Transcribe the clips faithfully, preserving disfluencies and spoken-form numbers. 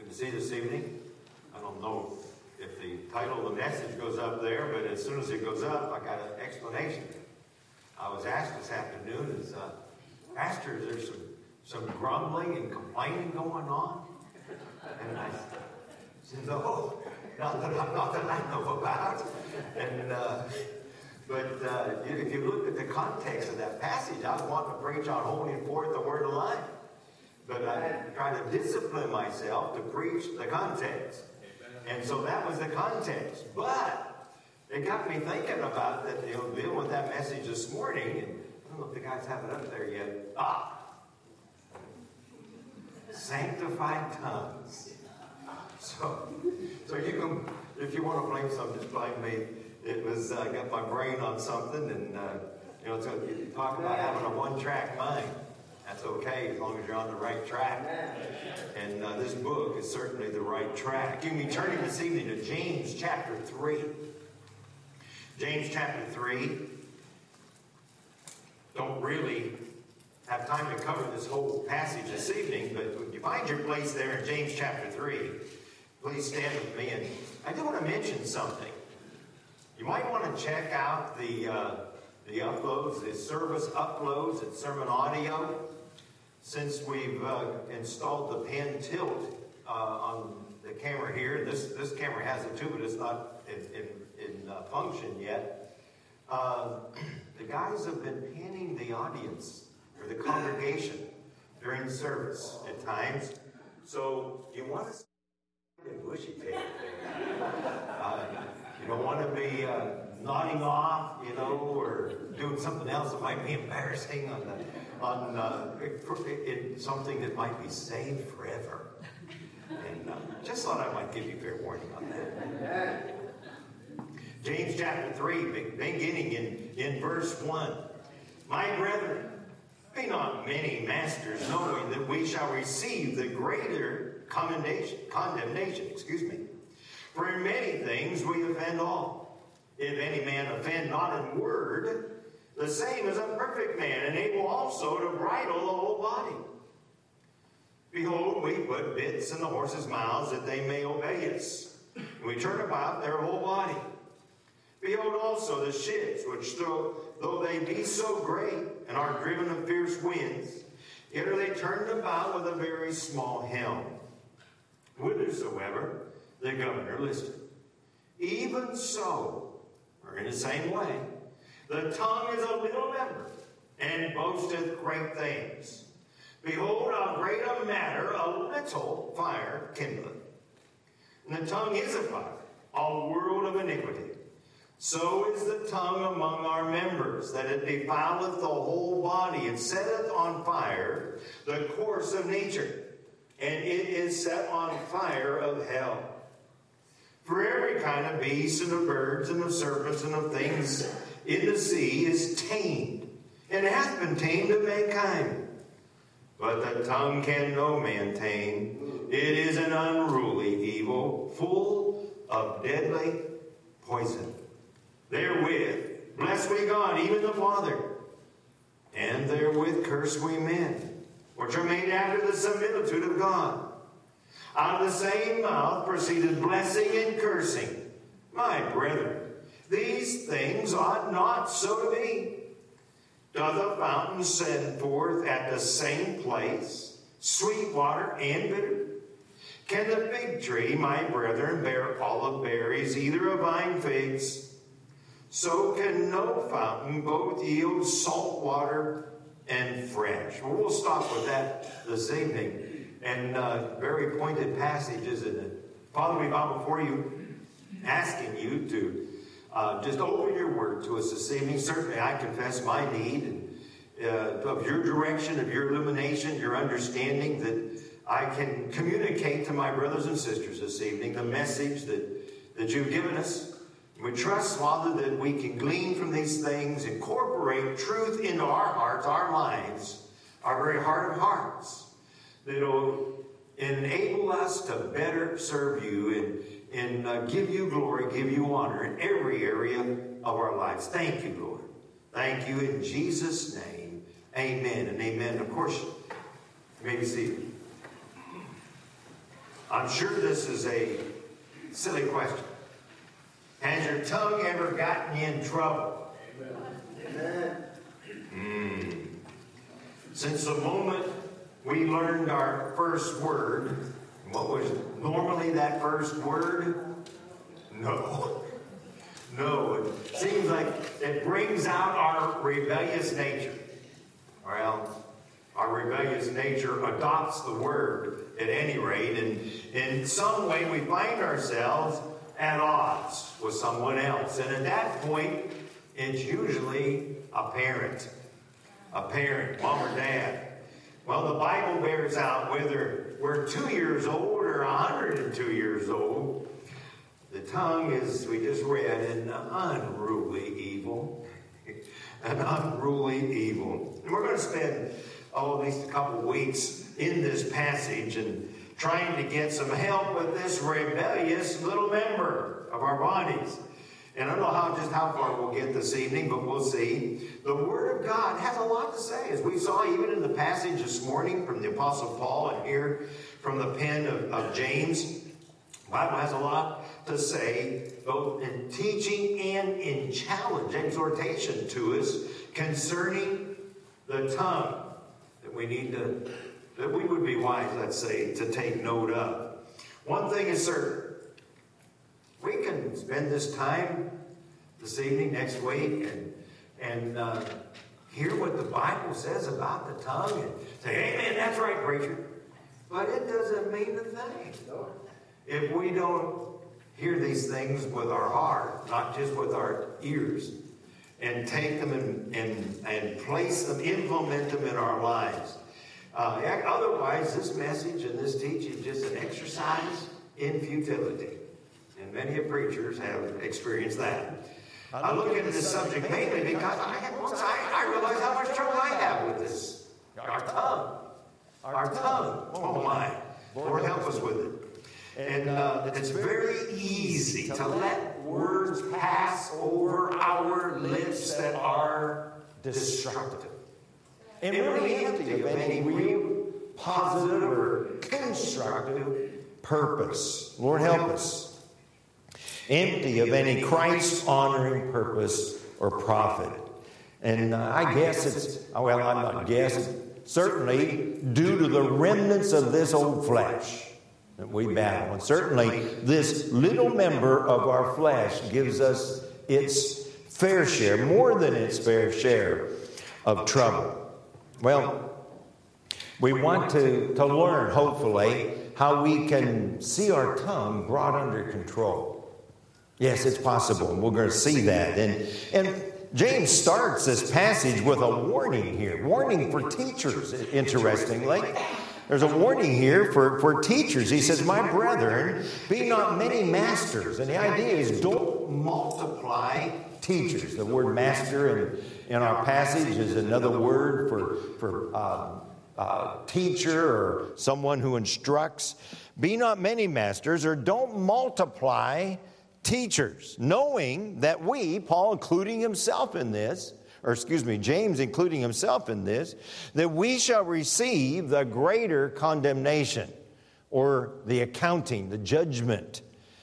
You see this evening? I don't know if the title of the message goes up there, but as soon as it goes up, I got an explanation. I was asked this afternoon, is, uh, Pastor, is there some, some grumbling and complaining going on? And I said, no, not that I, not that I know about. And, uh, but uh, if you look at the context of that passage, I was wanting to preach on holding forth the word of life. But I try to discipline myself to preach the context. And so that was the context. But it got me thinking about that, you know, dealing with that message this morning. And I don't know if the guys have it up there yet. Ah! Sanctified tongues. So, so you can, if you want to blame something, just blame me. It was, I uh, got my brain on something. And, uh, you know, so you talk about having a one-track mind. That's okay as long as you're on the right track. And uh, this book is certainly the right track. You can be turning this evening to James chapter three. James chapter three. Don't really have time to cover this whole passage this evening, but when you find your place there in James chapter three, please stand with me. And I do want to mention something. You might want to check out the, uh, the uploads, the service uploads at Sermon Audio. Since we've uh, installed the pen tilt uh, on the camera here, this this camera has it too, but it's not in, in, in uh, function yet. Uh, the guys have been panning the audience or the congregation during the service at times. So you want to see a bushy tail. Uh, you don't want to be uh, nodding off, you know, or doing something else that might be embarrassing on the. on uh, in something that might be saved forever. And uh, just thought I might give you fair warning on that. James chapter three, beginning in, in verse one. My brethren, be not many masters, knowing that we shall receive the greater commendation, condemnation, excuse me. For in many things we offend all. If any man offend not in word, the same is a perfect man, and able also to bridle the whole body. Behold, we put bits in the horses' mouths that they may obey us. And we turn about their whole body. Behold also the ships, which though, though they be so great, and are driven of fierce winds, yet are they turned about with a very small helm, whithersoever the governor listeth. Even so, or in the same way, the tongue is a little member, and boasteth great things. Behold, how great a matter a little fire kindleth. And the tongue is a fire, a world of iniquity. So is the tongue among our members, that it defileth the whole body, and setteth on fire the course of nature, and it is set on fire of hell. For every kind of beast, and of birds, and of serpents, and of things in the sea is tamed, and hath been tamed of mankind. But the tongue can no man tame. It is an unruly evil, full of deadly poison. Therewith bless we God, even the Father, and therewith curse we men, which are made after the similitude of God. Out of the same mouth proceeded blessing and cursing. My brethren, these things ought not so to be. Doth a fountain send forth at the same place sweet water and bitter? Can the fig tree, my brethren, bear olive berries, either of vine figs? So can no fountain both yield salt water and fresh. Well, we'll stop with that this evening. And uh, very pointed passage, isn't it? Father, we bow before you, asking you to Uh, just open your word to us this evening. Certainly I confess my need and, uh, of your direction, of your illumination, your understanding, that I can communicate to my brothers and sisters this evening the message that, that you've given us. We trust, Father, that we can glean from these things, incorporate truth into our hearts, our lives, our very heart of hearts, that will enable us to better serve you and And uh, give you glory, give you honor in every area of our lives. Thank you, Lord. Thank you in Jesus' name. Amen and amen. Of course, you may be seated. I'm sure this is a silly question. Has your tongue ever gotten you in trouble? Amen. Mm. Since the moment we learned our first word, what was normally that first word? No. No. It seems like it brings out our rebellious nature. Well, our rebellious nature adopts the word at any rate, and in some way we find ourselves at odds with someone else. And at that point, it's usually a parent. A parent, mom or dad. Well, the Bible bears out whether we're two years old or one hundred two years old. The tongue is, we just read, an unruly evil. An unruly evil. And we're going to spend, oh, at least a couple weeks in this passage and trying to get some help with this rebellious little member of our bodies. And I don't know how just how far we'll get this evening, but we'll see. The Word of God has a lot to say, as we saw even in the passage this morning from the Apostle Paul and here from the pen of, of James. The Bible has a lot to say, both in teaching and in challenge, exhortation to us concerning the tongue that we need to, that we would be wise, let's say, to take note of. One thing is certain. We can spend this time this evening, next week, and and uh, hear what the Bible says about the tongue and say, amen, that's right, preacher. But it doesn't mean a thing if we don't hear these things with our heart, not just with our ears, and take them and, and, and place them, implement them in our lives. Uh, otherwise, this message and this teaching is just an exercise in futility. And many of preachers have experienced that. I look into this subject mainly because I have, once I, I realize how much trouble I have with this. Our tongue. Our tongue. Oh my. Lord help us with it. And uh, it's very easy to let words pass over our lips that are destructive. And really empty of any real positive or constructive purpose. Lord help us. Empty of any Christ-honoring purpose or profit. And uh, I guess it's, well, I'm not guessing, certainly due to the remnants of this old flesh that we battle. And certainly this little member of our flesh gives us its fair share, more than its fair share of trouble. Well, we want to, to learn, hopefully, how we can see our tongue brought under control. Yes, it's possible. We're going to see that. And, and James starts this passage with a warning here. Warning for teachers, interestingly. There's a warning here for, for teachers. He says, my brethren, be not many masters. And the idea is don't multiply teachers. The word master in, in our passage is another word for, for uh, uh, teacher or someone who instructs. Be not many masters, or don't multiply teachers, knowing that we, Paul including himself in this, or excuse me, James including himself in this, that we shall receive the greater condemnation, or the accounting, the judgment.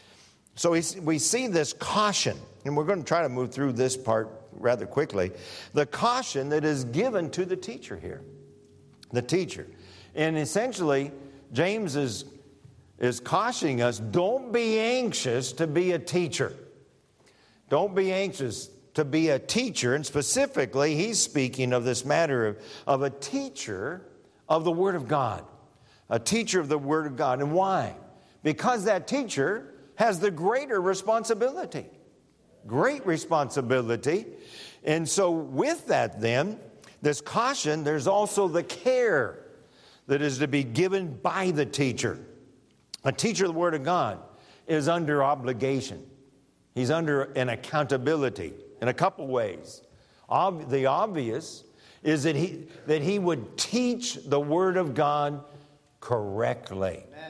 So we, we see this caution, and we're going to try to move through this part rather quickly, the caution that is given to the teacher here, the teacher. And essentially, James is is cautioning us, don't be anxious to be a teacher. Don't be anxious to be a teacher. And specifically, he's speaking of this matter of, of a teacher of the Word of God. A teacher of the Word of God. And why? Because that teacher has the greater responsibility. Great responsibility. And so with that then, this caution, there's also the care that is to be given by the teacher. A teacher of the Word of God is under obligation. He's under an accountability in a couple ways. Ob- the obvious is that he, that he would teach the Word of God correctly. Amen.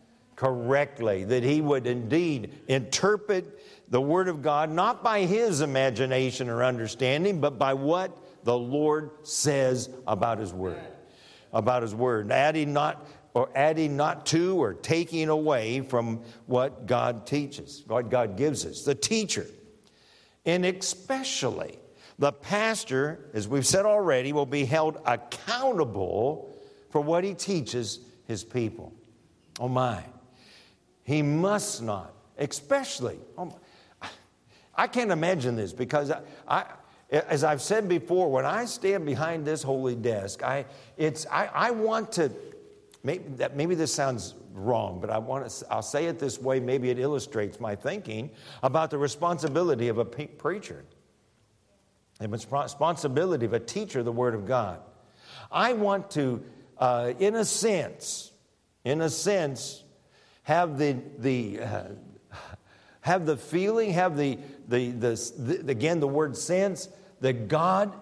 Correctly. That he would indeed interpret the Word of God not by his imagination or understanding, but by what the Lord says about His Word. About His Word. Adding not or adding not to or taking away from what God teaches, what God gives us. The teacher. And especially the pastor, as we've said already, will be held accountable for what he teaches his people. Oh my. He must not, especially, oh my, I can't imagine this because I, I as I've said before, when I stand behind this holy desk, I it's I, I want to, maybe, that, maybe this sounds wrong, but I want to, I'll say it this way, maybe it illustrates my thinking about the responsibility of a pe- preacher. The responsibility of a teacher of the Word of God. I want to, uh, in a sense, in a sense, have the the uh, have the feeling, have the the, the the again the word sense that God's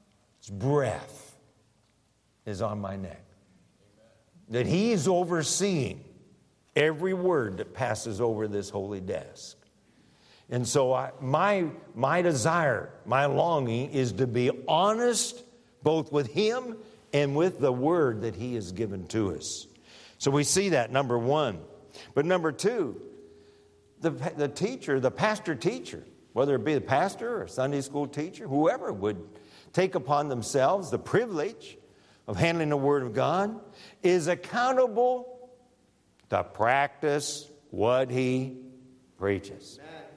breath is on my neck, that He's overseeing every word that passes over this holy desk. And so I, my, my desire, my longing is to be honest both with Him and with the Word that He has given to us. So we see that, number one. But number two, the, the teacher, the pastor teacher, whether it be the pastor or Sunday school teacher, whoever would take upon themselves the privilege of handling the Word of God, is accountable to practice what he preaches.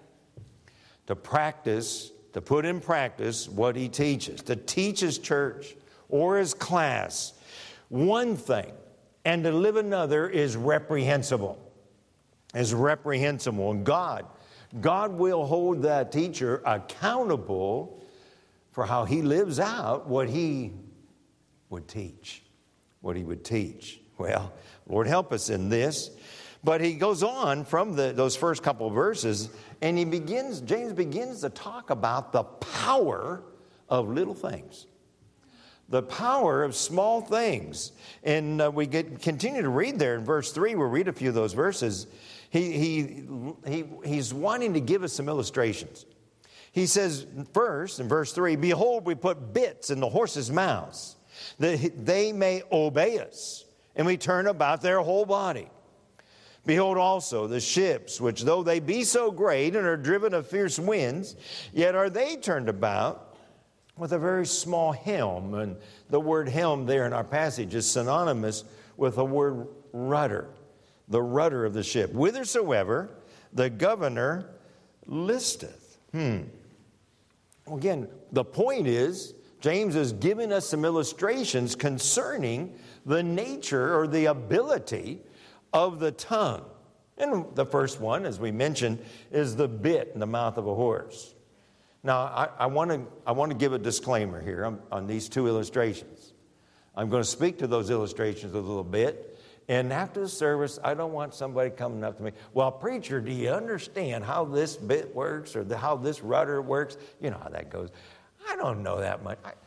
To practice, to put in practice what he teaches. To teach his church or his class one thing and to live another is reprehensible. Is reprehensible. And God, God will hold that teacher accountable for how he lives out what he would teach. What he would teach. Well, Lord help us in this. But he goes on from the, those first couple of verses, and he begins, James begins to talk about the power of little things. The power of small things. And uh, we get, continue to read there in verse three. We'll read a few of those verses. He, he, he, he's wanting to give us some illustrations. He says first, in verse three, behold, we put bits in the horses' mouths, that they may obey us, and we turn about their whole body. Behold also the ships, which though they be so great and are driven of fierce winds, yet are they turned about with a very small helm. And the word helm there in our passage is synonymous with the word rudder, the rudder of the ship. Whithersoever the governor listeth. Hmm. Again, the point is, James is giving us some illustrations concerning the nature or the ability of the tongue. And the first one, as we mentioned, is the bit in the mouth of a horse. Now, I, I want to I want to give a disclaimer here on, on these two illustrations. I'm going to speak to those illustrations a little bit. And after the service, I don't want somebody coming up to me, well, preacher, do you understand how this bit works or the, how this rudder works? You know how that goes. I don't know that much. I,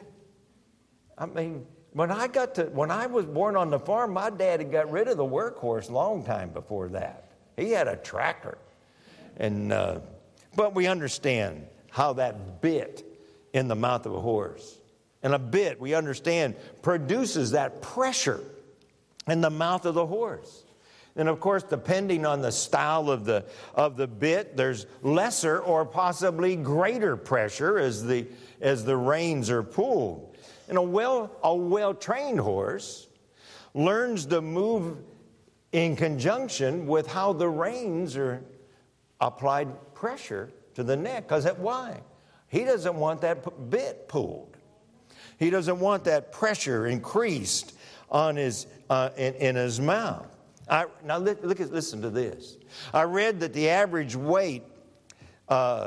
I mean... When I got to, when I was born on the farm, my dad had got rid of the workhorse a long time before that. He had a tractor, and uh, but we understand how that bit in the mouth of a horse, and a bit we understand produces that pressure in the mouth of the horse. And of course, depending on the style of the of the bit, there's lesser or possibly greater pressure as the as the reins are pulled. And a well a well-trained horse learns to move in conjunction with how the reins are applied pressure to the neck. Because why? He doesn't want that bit pulled. He doesn't want that pressure increased on his uh, in, in his mouth. I, now look, look at listen to this. I read that the average weight, uh,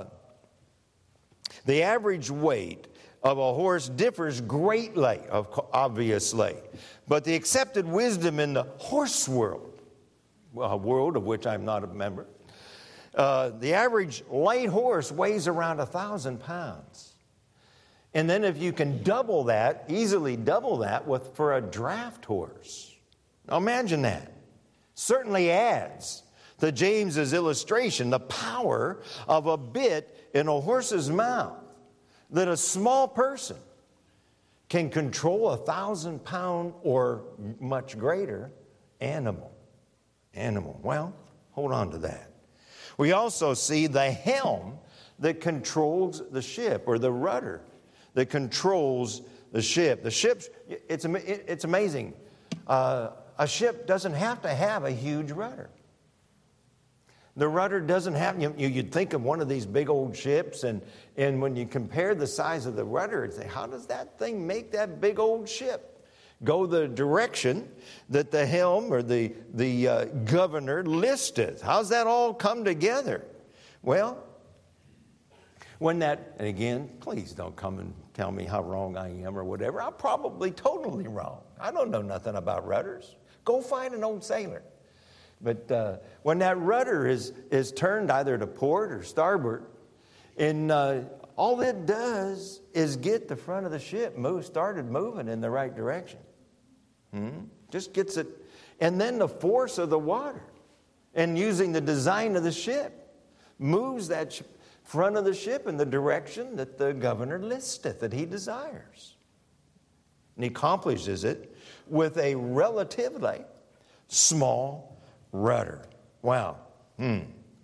the average weight. of a horse differs greatly, obviously. But the accepted wisdom in the horse world, well, a world of which I'm not a member, uh, the average light horse weighs around a thousand pounds. And then if you can double that, easily double that with for a draft horse. Now imagine that. Certainly adds to James's illustration the power of a bit in a horse's mouth. That a small person can control a thousand pound or much greater animal. Animal. Well, hold on to that. We also see the helm that controls the ship, or the rudder that controls the ship. The ship's, it's, it's amazing. Uh, a ship doesn't have to have a huge rudder. The rudder doesn't have, you, you'd think of one of these big old ships, and, and when you compare the size of the rudder, it's, how does that thing make that big old ship go the direction that the helm or the, the uh, governor listeth? How's that all come together? Well, when that, and again, please don't come and tell me how wrong I am or whatever. I'm probably totally wrong. I don't know nothing about rudders. Go find an old sailor. But uh, when that rudder is, is turned either to port or starboard, and uh, all it does is get the front of the ship move, started moving in the right direction. Hmm? Just gets it. And then the force of the water and using the design of the ship moves that sh- front of the ship in the direction that the governor listeth, that he desires. And he accomplishes it with a relatively small rudder. Wow. Hmm.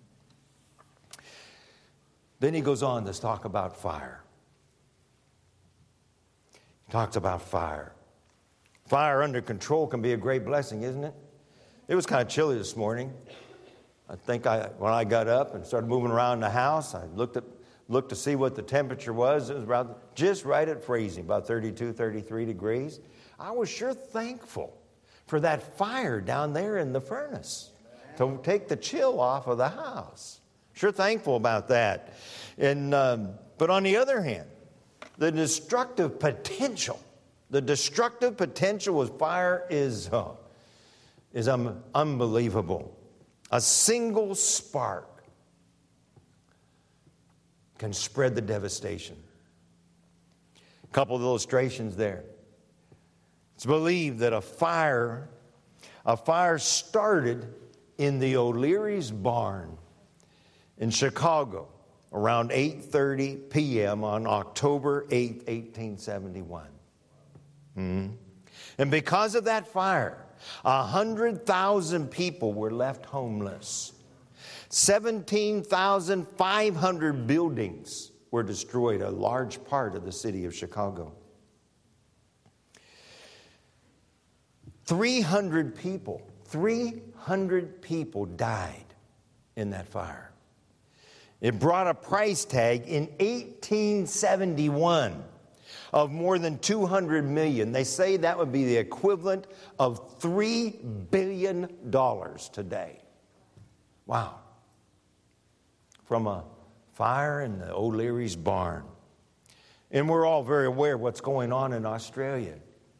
Then he goes on to talk about fire. He talks about fire. Fire under control can be a great blessing, isn't it? It was kind of chilly this morning. I think I, when I got up and started moving around the house, I looked at, looked to see what the temperature was. It was around, just right at freezing, about thirty-two, thirty-three degrees. I was sure thankful for that fire down there in the furnace to take the chill off of the house. Sure thankful about that. And um, but on the other hand, the destructive potential, the destructive potential of fire is uh, is um, unbelievable. A single spark can spread the devastation. A couple of illustrations there. It's believed that a fire, a fire started in the O'Leary's barn in Chicago around eight thirty p.m. on October eighth, eighteen seventy-one. Mm-hmm. And because of that fire, one hundred thousand people were left homeless. seventeen thousand five hundred buildings were destroyed, a large part of the city of Chicago. three hundred people, three hundred people died in that fire. It brought a price tag in eighteen seventy-one of more than two hundred million dollars. They say that would be the equivalent of three billion dollars today. Wow. From a fire in the O'Leary's barn. And we're all very aware of what's going on in Australia.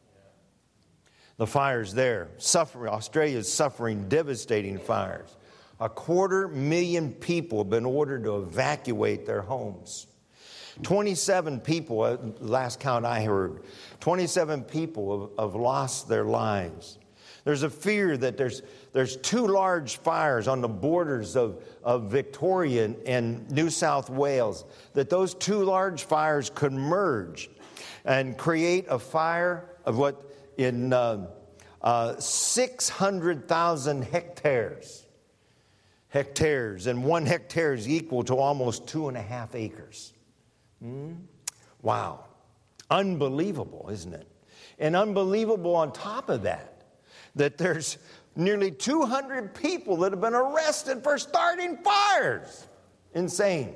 The fires there. Suffering, Australia is suffering devastating fires. A quarter million people have been ordered to evacuate their homes. twenty-seven people, at last count I heard, twenty-seven people have, have lost their lives. There's a fear that there's there's two large fires on the borders of, of Victoria and, and New South Wales, that those two large fires could merge and create a fire of what in uh, uh, six hundred thousand hectares. Hectares, and one hectare is equal to almost two and a half acres. Hmm? Wow. Unbelievable, isn't it? And unbelievable on top of that, that there's nearly two hundred people that have been arrested for starting fires. Insane.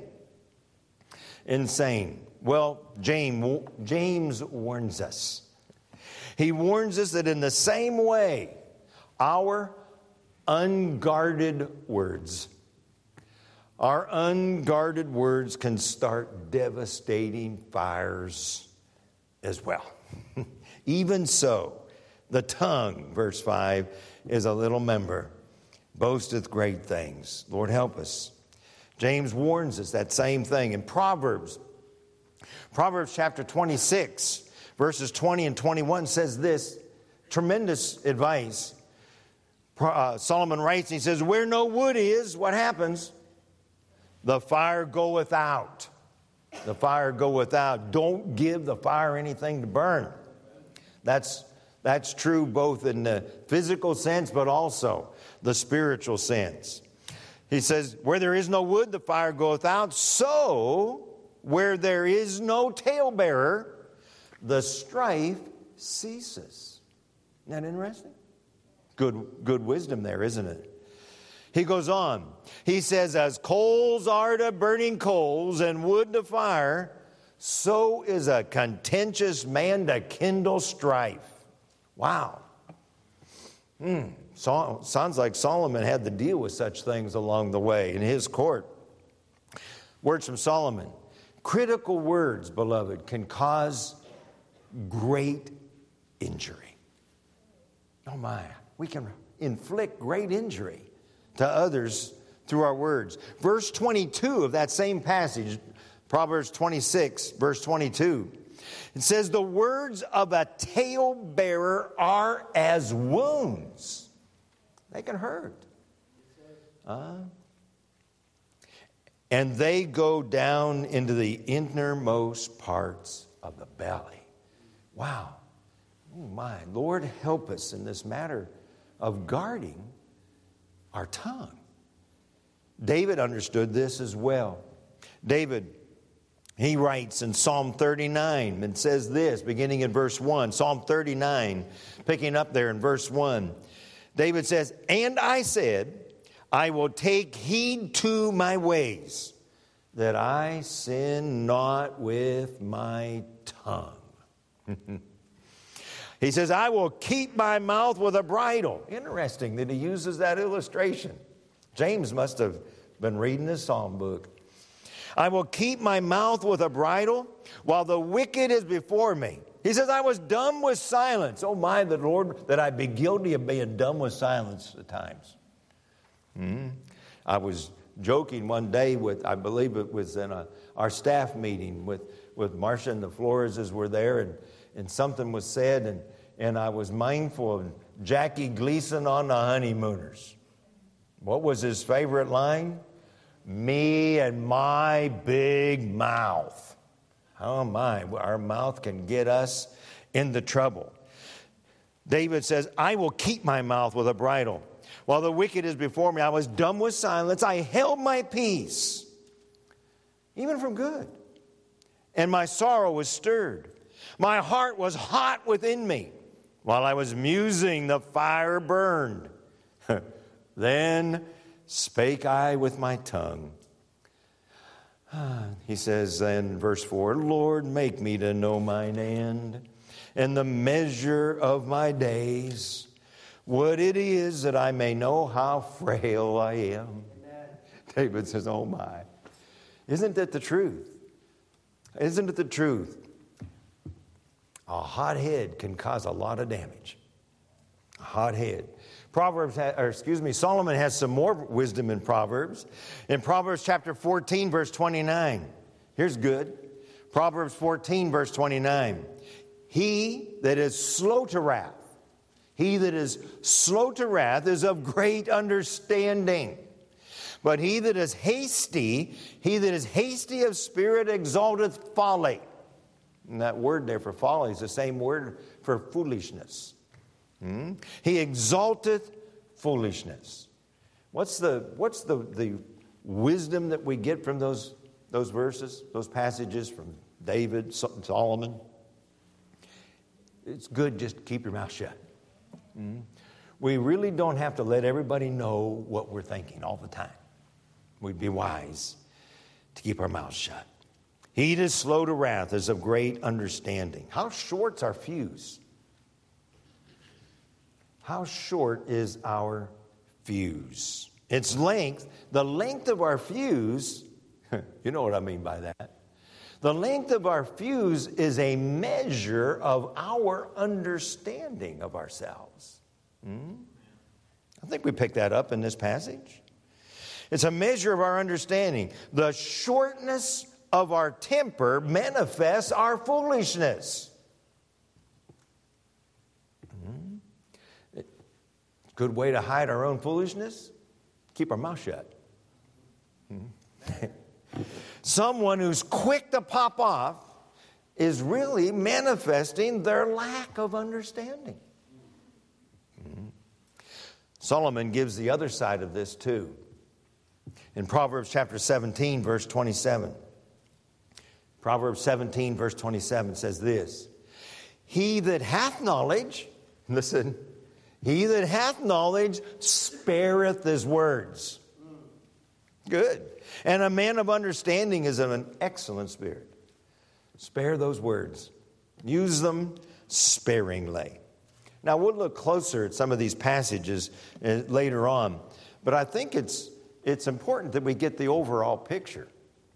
Insane. Well, James, James warns us. He warns us that in the same way, our unguarded words, our unguarded words can start devastating fires as well. Even so, the tongue, verse five, is a little member, boasteth great things. Lord, help us. James warns us that same thing in Proverbs. Proverbs chapter twenty-six, verses twenty and twenty-one says this, tremendous advice. Uh, Solomon writes, he says, where no wood is, what happens? The fire goeth out. The fire goeth out. Don't give the fire anything to burn. That's That's true both in the physical sense, but also the spiritual sense. He says, where there is no wood, the fire goeth out. So, where there is no talebearer, the strife ceases. Isn't that interesting? Good, good wisdom there, isn't it? He goes on. He says, as coals are to burning coals and wood to fire, so is a contentious man to kindle strife. Wow. Hmm. So, sounds like Solomon had to deal with such things along the way in his court. Words from Solomon. Critical words, beloved, can cause great injury. Oh my, we can inflict great injury to others through our words. Verse twenty-two of that same passage, Proverbs twenty-six, verse twenty-two. It says, the words of a talebearer are as wounds. They can hurt. Uh, and they go down into the innermost parts of the belly. Wow. Oh my, Lord, help us in this matter of guarding our tongue. David understood this as well. David, he writes in Psalm thirty-nine and says this, beginning in verse one. Psalm thirty-nine, picking up there in verse one. David says, and I said, I will take heed to my ways, that I sin not with my tongue. He says, I will keep my mouth with a bridle. Interesting that he uses that illustration. James must have been reading this psalm book. I will keep my mouth with a bridle while the wicked is before me. He says, I was dumb with silence. Oh my, the Lord, that I be guilty of being dumb with silence at times. Hmm. I was joking one day with, I believe it was in a, our staff meeting with, with Marcia and the Floreses were there, and, and something was said, and, and I was mindful of Jackie Gleason on the Honeymooners. What was his favorite line? Me and my big mouth. Oh my, our mouth can get us into trouble. David says, I will keep my mouth with a bridle. While the wicked is before me, I was dumb with silence. I held my peace, even from good. And my sorrow was stirred. My heart was hot within me. While I was musing, the fire burned. Then spake I with my tongue. He says in verse four, Lord, make me to know mine end and the measure of my days, what it is that I may know how frail I am. Amen. David says, oh my, isn't that the truth? Isn't it the truth? A hot head can cause a lot of damage. A hot head. Proverbs, or excuse me, Solomon has some more wisdom in Proverbs. In Proverbs chapter fourteen, verse twenty-nine. Here's good. Proverbs fourteen, verse twenty-nine. He that is slow to wrath, he that is slow to wrath is of great understanding. But he that is hasty, he that is hasty of spirit exalteth folly. And that word there for folly is the same word for foolishness. Hmm? He exalteth foolishness. What's the what's the, the wisdom that we get from those, those verses, those passages from David, Solomon? It's good just to keep your mouth shut. Hmm? We really don't have to let everybody know what we're thinking all the time. We'd be wise to keep our mouths shut. He that is slow to wrath is of great understanding. How short's our fuse? How short is our fuse? Its length, the length of our fuse, you know what I mean by that. The length of our fuse is a measure of our understanding of ourselves. Hmm? I think we picked that up in this passage. It's a measure of our understanding. The shortness of our temper manifests our foolishness. Good way to hide our own foolishness? Keep our mouth shut. Someone who's quick to pop off is really manifesting their lack of understanding. Solomon gives the other side of this too. In Proverbs chapter seventeen, verse twenty-seven. Proverbs seventeen, verse twenty-seven says this: He that hath knowledge, listen, he that hath knowledge spareth his words. Good. And a man of understanding is of an excellent spirit. Spare those words. Use them sparingly. Now, we'll look closer at some of these passages uh, later on, but I think it's it's important that we get the overall picture.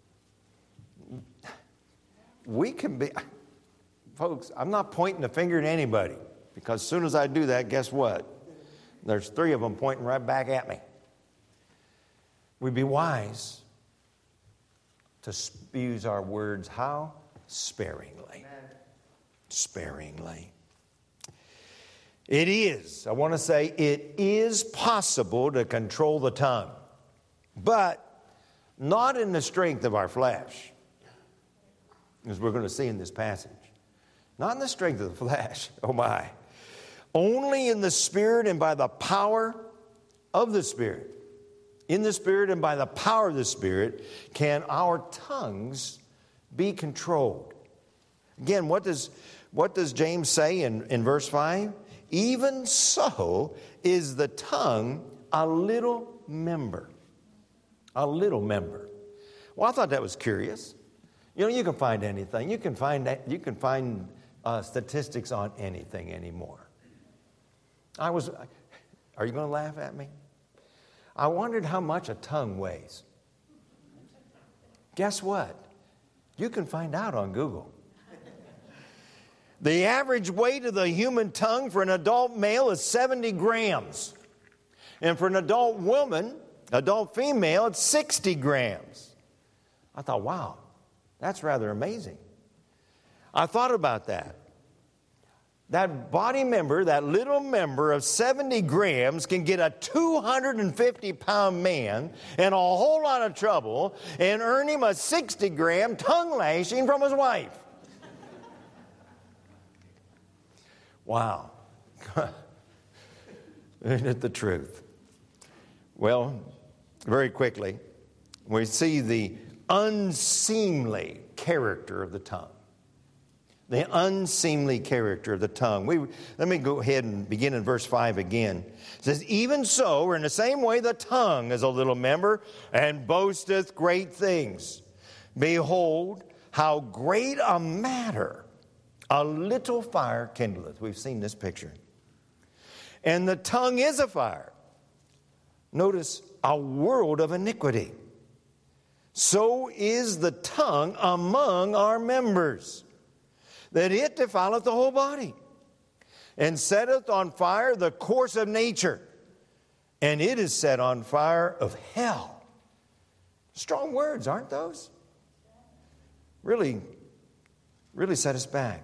We can be, folks, I'm not pointing the finger at anybody, because as soon as I do that, guess what? There's three of them pointing right back at me. We'd be wise to use our words how? Sparingly. Amen. Sparingly. It is, I want to say, it is possible to control the tongue, but not in the strength of our flesh, as we're going to see in this passage. Not in the strength of the flesh, oh my. Only in the Spirit and by the power of the Spirit. In the Spirit and by the power of the Spirit can our tongues be controlled. Again, what does, what does James say in, in verse five? Even so is the tongue a little member. A little member. Well, I thought that was curious. You know, you can find anything. You can find that, you can find uh, statistics on anything anymore. I was, are you going to laugh at me? I wondered how much a tongue weighs. Guess what? You can find out on Google. The average weight of the human tongue for an adult male is seventy grams. And for an adult woman, adult female, it's sixty grams. I thought, wow, that's rather amazing. I thought about that. That body member, that little member of seventy grams can get a two hundred fifty pound man in a whole lot of trouble and earn him a sixty gram tongue lashing from his wife. Wow. Isn't it the truth? Well, very quickly, we see the unseemly character of the tongue. The unseemly character of the tongue. We, let me go ahead and begin in verse five again. It says, even so, or in the same way, the tongue is a little member and boasteth great things. Behold, how great a matter a little fire kindleth. We've seen this picture. And the tongue is a fire. Notice, a world of iniquity. So is the tongue among our members, that it defileth the whole body, and setteth on fire the course of nature, and it is set on fire of hell. Strong words, aren't those? Really, really set us back.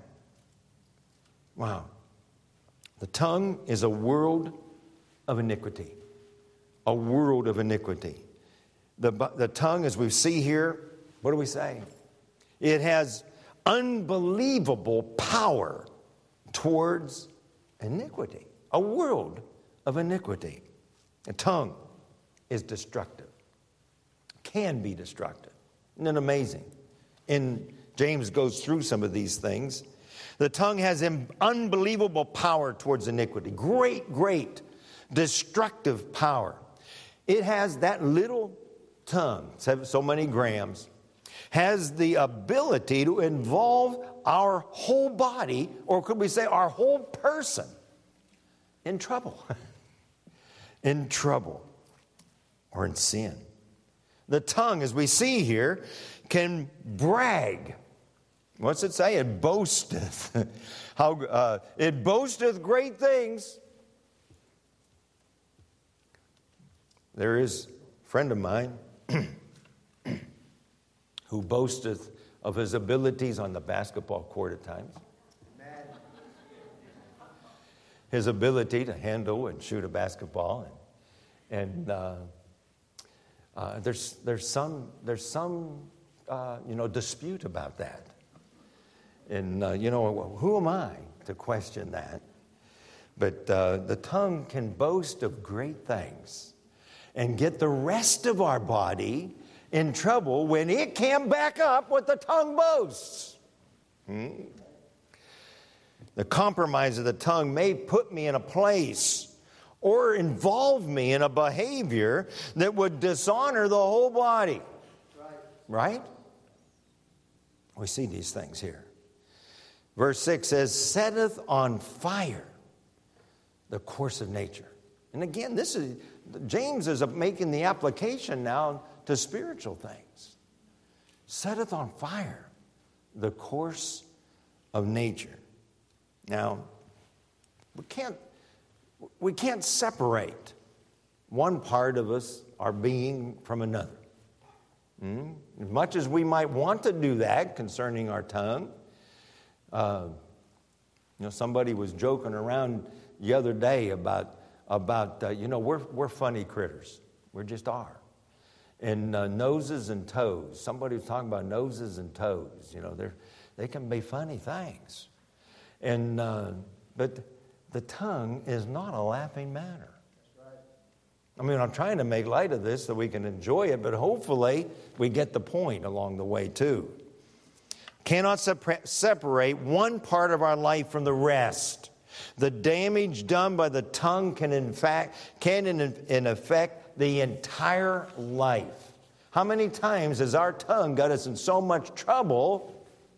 Wow. The tongue is a world of iniquity. A world of iniquity. The, the tongue, as we see here, what do we say? It has unbelievable power towards iniquity. A world of iniquity. The tongue is destructive. Can be destructive. Isn't it amazing? And James goes through some of these things. The tongue has unbelievable power towards iniquity. Great, great destructive power. It has that little tongue, so many grams, has the ability to involve our whole body, or could we say our whole person, in trouble. In trouble or in sin. The tongue, as we see here, can brag. What's it say? It boasteth. How uh, it boasteth great things. There is a friend of mine who boasteth of his abilities on the basketball court at times. His ability to handle and shoot a basketball, and, and uh, uh, there's there's some there's some uh, you know dispute about that. And, uh, you know, who am I to question that? But uh, the tongue can boast of great things and get the rest of our body in trouble when it can't back up what the tongue boasts. Hmm? The compromise of the tongue may put me in a place or involve me in a behavior that would dishonor the whole body. Right? We see these things here. Verse six says, setteth on fire the course of nature. And again, this is James is making the application now to spiritual things. Setteth on fire the course of nature. Now, we can't we can't separate one part of us, our being, from another. Hmm? As much as we might want to do that concerning our tongue, uh, you know, somebody was joking around the other day about about uh, you know we're we're funny critters. We just are. And uh, noses and toes. Somebody was talking about noses and toes. You know, they they can be funny things. And uh, but the tongue is not a laughing matter. I mean, I'm trying to make light of this so we can enjoy it, but hopefully we get the point along the way too. Cannot separa- separate one part of our life from the rest. The damage done by the tongue can in fact can in, in effect the entire life. How many times has our tongue got us in so much trouble,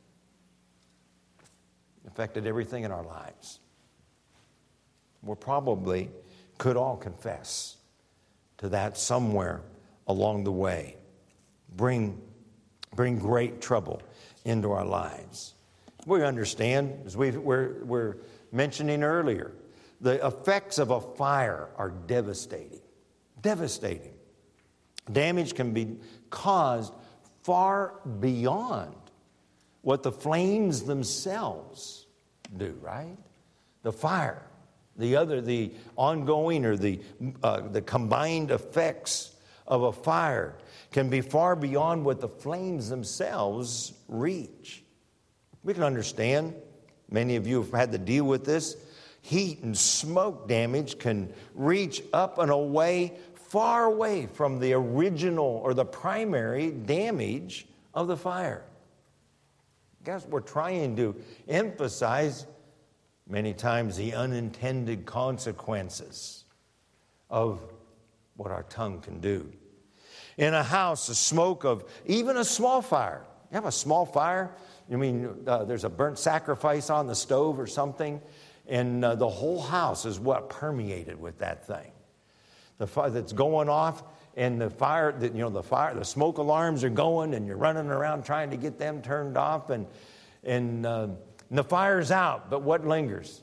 affected everything in our lives? We probably could all confess to that somewhere along the way. Bring, bring great trouble into our lives. We understand, as we we're, we're mentioning earlier, the effects of a fire are devastating. Devastating. Damage can be caused far beyond what the flames themselves do, right? The fire, the other, the ongoing or the uh, the combined effects of a fire can be far beyond what the flames themselves reach. We can understand, many of you have had to deal with this, heat and smoke damage can reach up and away, far away from the original or the primary damage of the fire. Guys, we're trying to emphasize many times the unintended consequences of what our tongue can do. In a house, the smoke of even a small fire. You have a small fire? I mean, uh, there's a burnt sacrifice on the stove or something, and uh, the whole house is what permeated with that thing. The fire that's going off, and the fire, that you know, the fire, the smoke alarms are going, and you're running around trying to get them turned off, and and, uh, and the fire's out. But what lingers?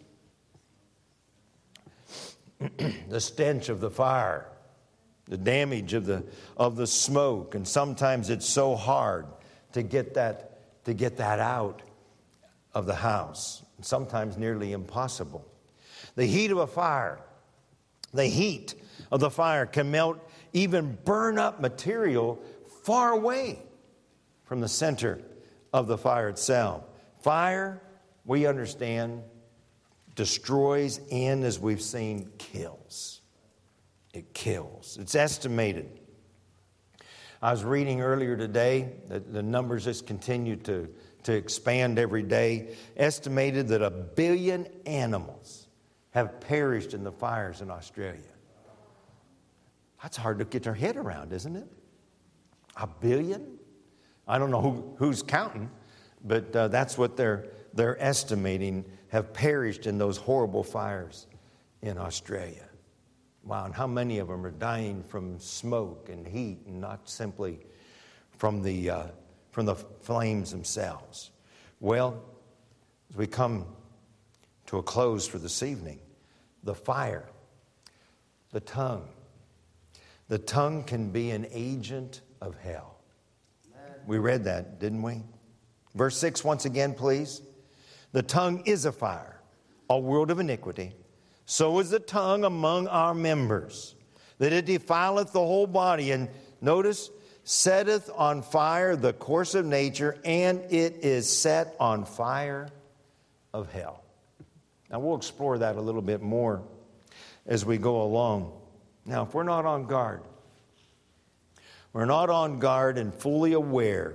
The stench of the fire, the damage of the of the smoke, and sometimes it's so hard to get that to get that out of the house. Sometimes nearly impossible. The heat of a fire, the heat of the fire can melt, even burn up material far away from the center of the fire itself. Fire, we understand, destroys and, as we've seen, kills. It kills. It's estimated. I was reading earlier today that the numbers just continue to, to expand every day. Estimated that a billion animals have perished in the fires in Australia. That's hard to get their head around, isn't it? A billion? I don't know who, who's counting, but uh, that's what they're they're estimating have perished in those horrible fires in Australia. Wow, and how many of them are dying from smoke and heat, and not simply from the uh, from the flames themselves? Well, as we come to a close for this evening, the fire, the tongue. The tongue can be an agent of hell. We read that, didn't we? Verse six, once again, please. The tongue is a fire, a world of iniquity. So is the tongue among our members, that it defileth the whole body. And notice, setteth on fire the course of nature, and it is set on fire of hell. Now, we'll explore that a little bit more as we go along. Now, if we're not on guard, we're not on guard and fully aware,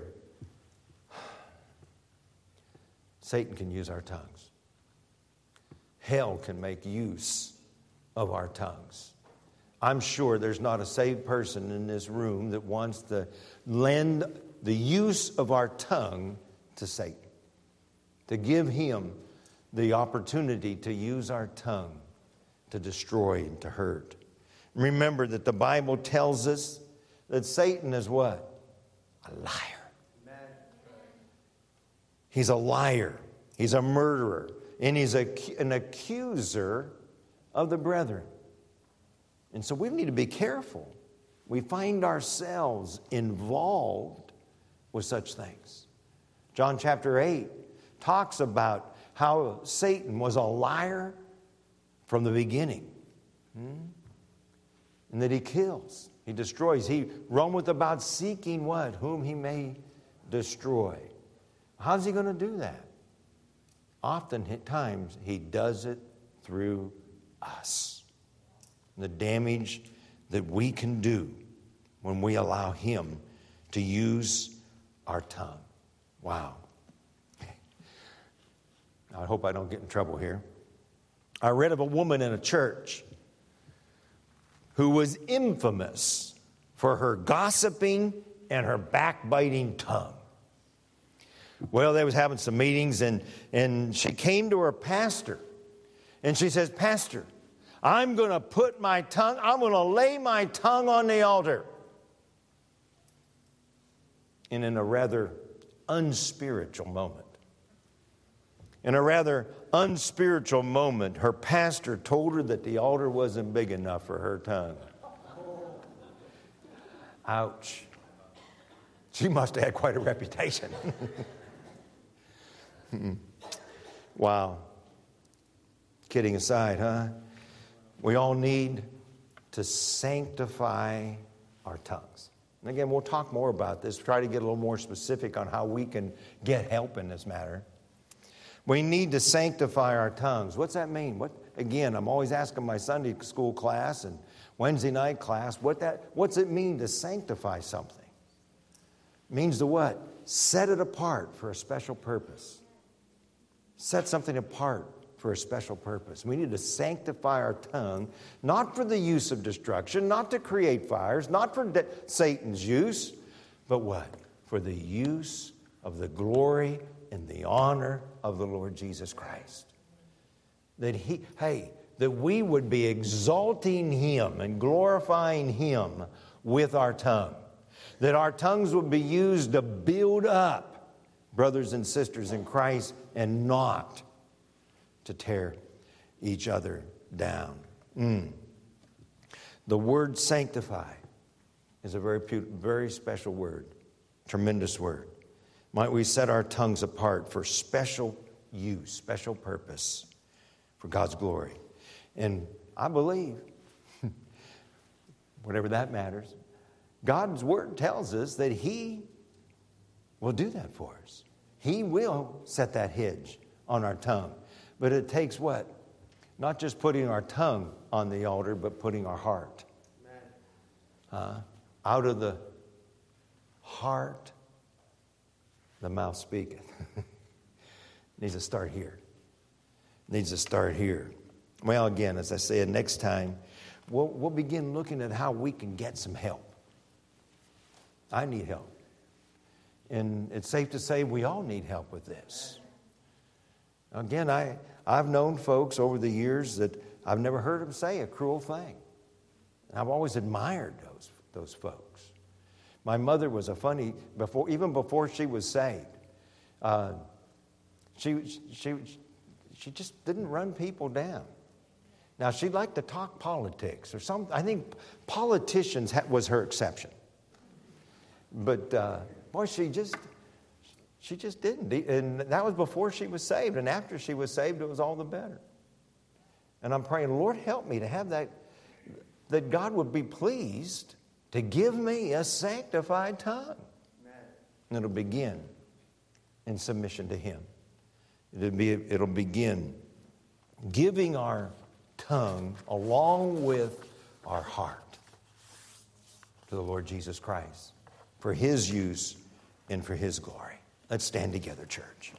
Satan can use our tongues. Hell can make use of our tongues. I'm sure there's not a saved person in this room that wants to lend the use of our tongue to Satan, to give him the opportunity to use our tongue to destroy and to hurt. Remember that the Bible tells us that Satan is what? A liar. He's a liar. He's a murderer. And he's a, an accuser of the brethren. And so we need to be careful. We find ourselves involved with such things. John chapter eight talks about how Satan was a liar from the beginning. Hmm? And that he kills, he destroys. He roameth about seeking what? Whom he may destroy. How's he going to do that? Oftentimes he does it through us. The damage that we can do when we allow him to use our tongue. Wow. I hope I don't get in trouble here. I read of a woman in a church who was infamous for her gossiping and her backbiting tongue. Well, they was having some meetings, and, and she came to her pastor, and she says, Pastor, I'm going to put my tongue, I'm going to lay my tongue on the altar. And in a rather unspiritual moment, in a rather unspiritual moment, her pastor told her that the altar wasn't big enough for her tongue. Ouch. She must have had quite a reputation. Wow. Kidding aside, huh? We all need to sanctify our tongues. And again, we'll talk more about this, try to get a little more specific on how we can get help in this matter. We need to sanctify our tongues. What's that mean? What, again, I'm always asking my Sunday school class and Wednesday night class, what that, what's it mean to sanctify something? It means to what? Set it apart for a special purpose. Set something apart for a special purpose. We need to sanctify our tongue, not for the use of destruction, not to create fires, not for de- Satan's use, but what? For the use of the glory and the honor of the Lord Jesus Christ. That he, hey, that we would be exalting him and glorifying him with our tongue. That our tongues would be used to build up brothers and sisters in Christ and not to tear each other down. Mm. The word sanctify is a very, very special word, tremendous word. Might we set our tongues apart for special use, special purpose, for God's glory. And I believe, whatever that matters, God's word tells us that he will do that for us. He will set that hedge on our tongue. But it takes what? Not just putting our tongue on the altar, but putting our heart. Uh, out of the heart, the mouth speaketh. Needs to start here. Needs to start here. Well, again, as I said, next time, we'll, we'll begin looking at how we can get some help. I need help. And it's safe to say we all need help with this. Again, I, I've known folks over the years that I've never heard them say a cruel thing. And I've always admired those, those folks. My mother was a funny, before even before she was saved, uh, she, she, she just didn't run people down. Now, she liked to talk politics or something. I think politicians ha- was her exception. But, uh, boy, she just... She just didn't. And that was before she was saved. And after she was saved, it was all the better. And I'm praying, Lord, help me to have that, that God would be pleased to give me a sanctified tongue. Amen. And it'll begin in submission to him. It'll, be, it'll begin giving our tongue along with our heart to the Lord Jesus Christ for His use and for His glory. Let's stand together, church.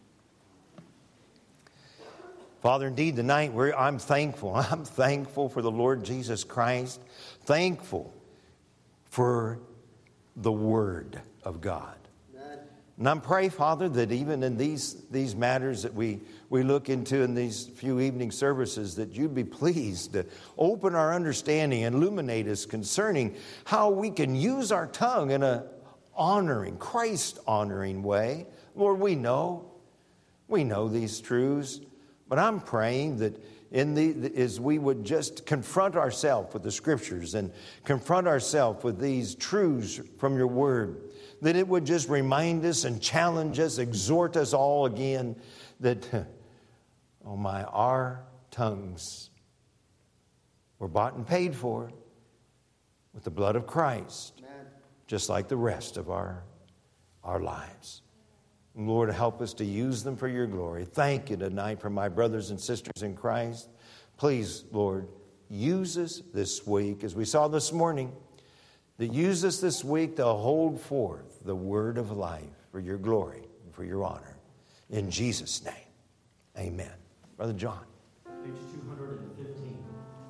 Father, indeed, tonight we're, I'm thankful. I'm thankful for the Lord Jesus Christ. Thankful for the Word of God. Amen. And I'm praying, Father, that even in these, these matters that we, we look into in these few evening services, that you'd be pleased to open our understanding and illuminate us concerning how we can use our tongue in a honoring, Christ-honoring way. Lord, we know. We know these truths. But I'm praying that in the, as we would just confront ourselves with the Scriptures and confront ourselves with these truths from your Word, that it would just remind us and challenge us, exhort us all again that, oh my, our tongues were bought and paid for with the blood of Christ, Amen. Just like the rest of our, our lives. Lord, help us to use them for your glory. Thank you tonight for my brothers and sisters in Christ. Please, Lord, use us this week, as we saw this morning, that use us this week to hold forth the word of life for your glory and for your honor. In Jesus' name, amen. Brother John. Page two hundred fifteen.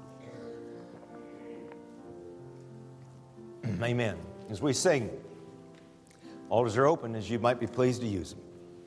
Amen. As we sing, altars are open, as you might be pleased to use them.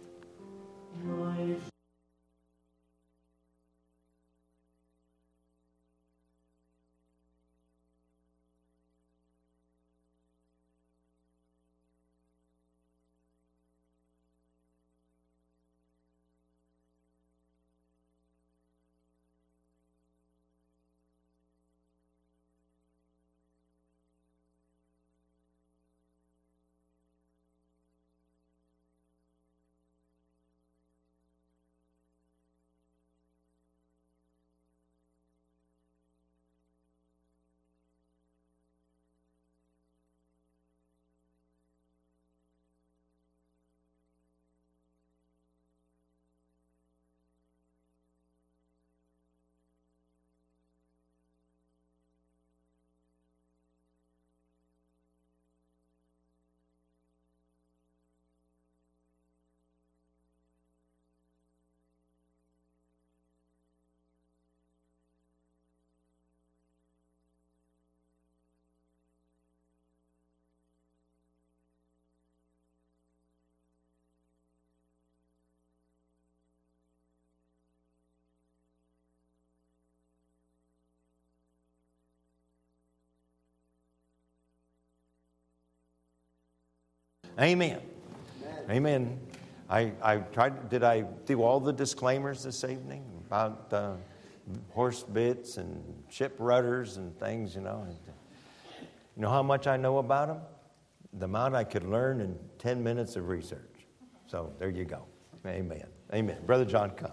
Amen. Amen. Amen. I, I tried, did I do all the disclaimers this evening about uh, horse bits and ship rudders and things, you know? You know how much I know about them? The amount I could learn in ten minutes of research. So there you go. Amen. Amen. Brother John, come.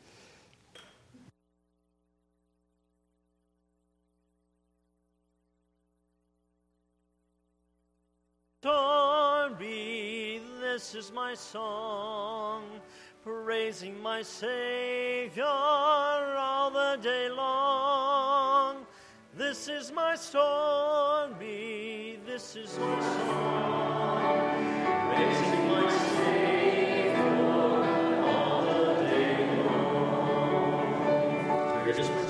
Be, this is my song, praising my Savior all the day long. This is my story, this is my song, praising my Savior all the day long. So you're just